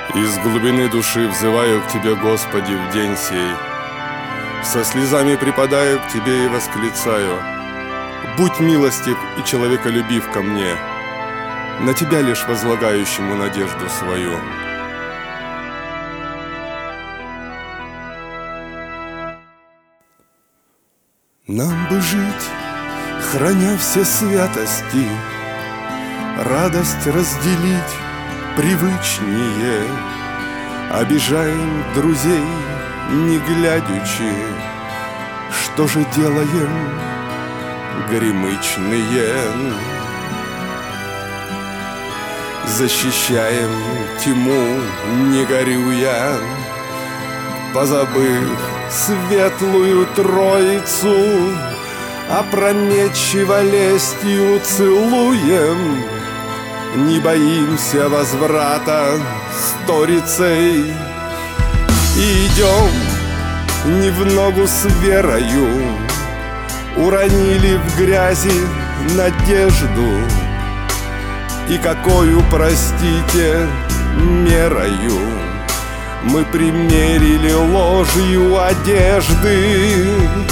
Из глубины души взываю к Тебе, Господи, в день сей. Со слезами припадаю к Тебе и восклицаю: будь милостив и человеколюбив ко мне, на Тебя лишь возлагающему надежду свою. Нам бы жить, храня все святости, радость разделить привычнее. Обижаем друзей, не глядячи, что же делаем, горемычные. Защищаем тьму, не горюя, позабыв светлую Троицу, опрометчиво лестью целуем, не боимся возврата сторицей. И идем не в ногу с верою, уронили в грязи надежду, и какою, простите, мерою мы примерили ложью одежды.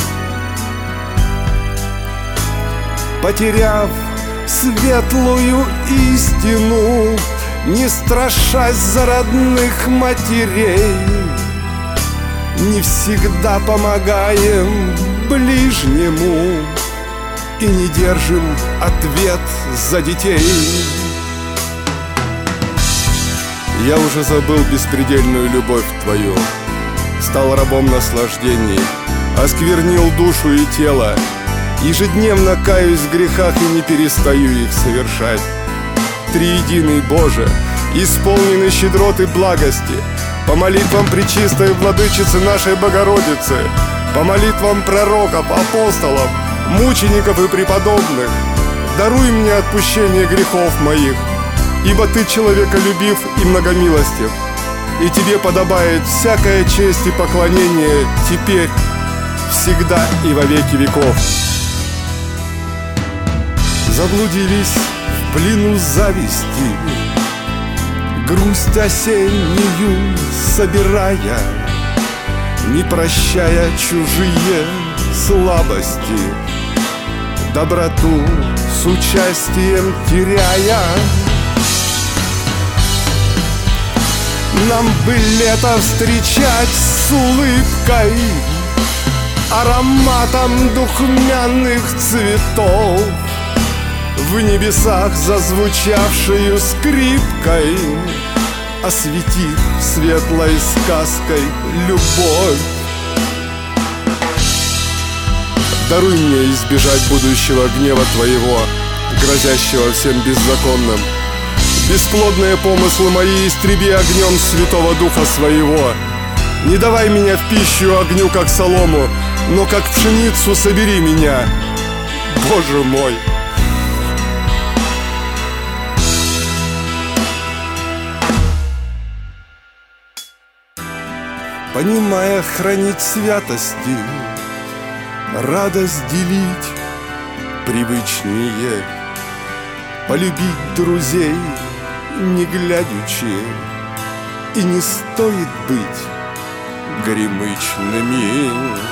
Потеряв светлую истину, не страшась за родных матерей, не всегда помогаем ближнему и не держим ответ за детей. Я уже забыл беспредельную любовь Твою, стал рабом наслаждений, осквернил душу и тело. Ежедневно каюсь в грехах и не перестаю их совершать. Триединый Боже, исполненный щедрот и благости, по молитвам пречистой Владычицы нашей Богородицы, по молитвам пророков, апостолов, мучеников и преподобных, даруй мне отпущение грехов моих, ибо Ты человеколюбив и многомилостив, и Тебе подобает всякая честь и поклонение теперь, всегда и во веки веков. Заблудились в плену зависти, грусть осеннюю собирая, не прощая чужие слабости, доброту с участием теряя. Нам бы лето встречать с улыбкой, ароматом духмяных цветов, в небесах зазвучавшую скрипкой, осветив светлой сказкой любовь. Даруй мне избежать будущего гнева Твоего, грозящего всем беззаконным. Бесплодные помыслы мои истреби огнем Святого Духа Своего. Не давай меня в пищу огню, как солому, но как пшеницу собери меня, Боже мой. Понимая хранить святости, радость делить привычнее, полюбить друзей, не глядячи, и не стоит быть горемычными.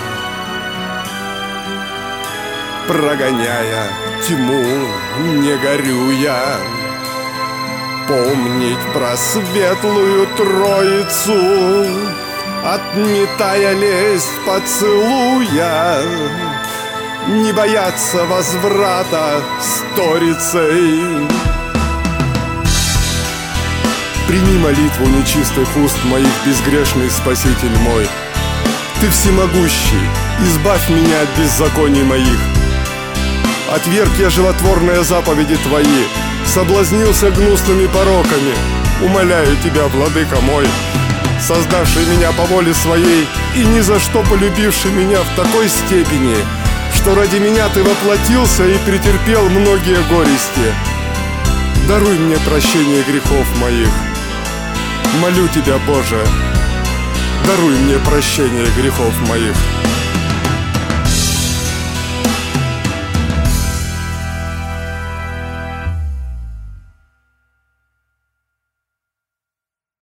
Прогоняя тьму, не горюя, помнить про светлую Троицу, отметая лесть поцелуя, не бояться возврата сторицей. Прими молитву нечистых уст моих, безгрешный Спаситель мой. Ты всемогущий, избавь меня от беззаконий моих. Отверг я животворные заповеди Твои, соблазнился гнусными пороками. Умоляю Тебя, Владыка мой, создавший меня по воле Своей и ни за что полюбивший меня в такой степени, что ради меня Ты воплотился и претерпел многие горести. Даруй мне прощение грехов моих. Молю Тебя, Боже, даруй мне прощение грехов моих.